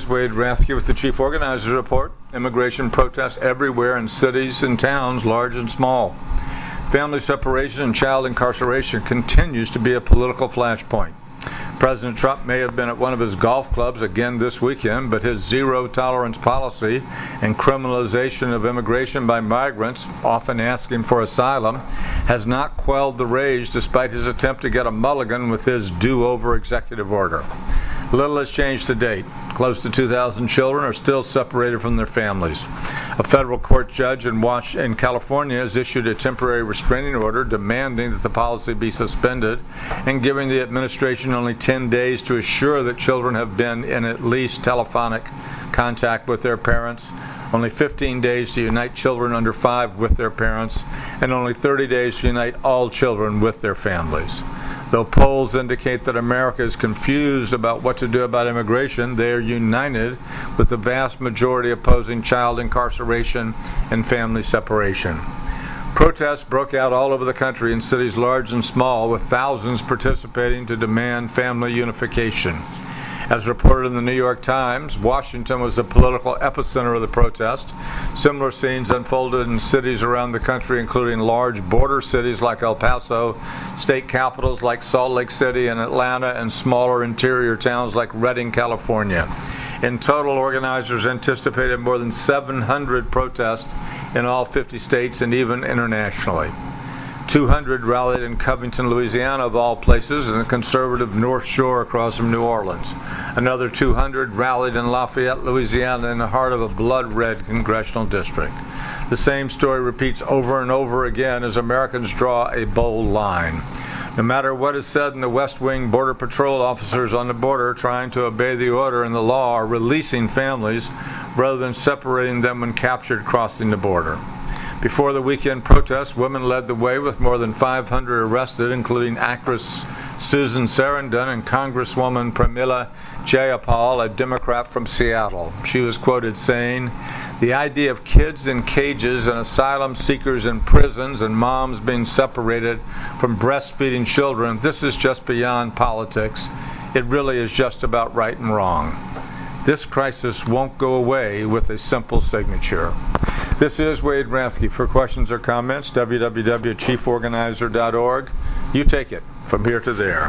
is Wade Rathke with the Chief Organizers Report. Immigration protests everywhere in cities and towns, large and small. Family separation and child incarceration continues to be a political flashpoint. President Trump may have been at one of his golf clubs again this weekend, but his zero-tolerance policy and criminalization of immigration by migrants, often asking for asylum, has not quelled the rage despite his attempt to get a mulligan with his do-over executive order. Little has changed to date. Close to 2,000 children are still separated from their families. A federal court judge in California has issued a temporary restraining order demanding that the policy be suspended and giving the administration only 10 days to assure that children have been in at least telephonic contact with their parents, only 15 days to unite children under 5 with their parents, and only 30 days to unite all children with their families. Though polls indicate that America is confused about what to do about immigration, they are united with the vast majority opposing child incarceration and family separation. Protests broke out all over the country in cities large and small, with thousands participating to demand family unification. As reported in the New York Times, Washington was the political epicenter of the protest. Similar scenes unfolded in cities around the country, including large border cities like El Paso, state capitals like Salt Lake City and Atlanta, and smaller interior towns like Redding, California. In total, organizers anticipated more than 700 protests in all 50 states and even internationally. 200 rallied in Covington, Louisiana, of all places, in the conservative North Shore across from New Orleans. Another 200 rallied in Lafayette, Louisiana, in the heart of a blood-red congressional district. The same story repeats over and over again as Americans draw a bold line. No matter what is said in the West Wing, Border Patrol officers on the border trying to obey the order and the law are releasing families rather than separating them when captured crossing the border. Before the weekend protests, women led the way with more than 500 arrested, including actress Susan Sarandon and Congresswoman Pramila Jayapal, a Democrat from Seattle. She was quoted saying, "The idea of kids in cages and asylum seekers in prisons and moms being separated from breastfeeding children, this is just beyond politics. It really is just about right and wrong. This crisis won't go away with a simple signature." This is Wade Rathke. For questions or comments, www.chieforganizer.org. You take it from here to there.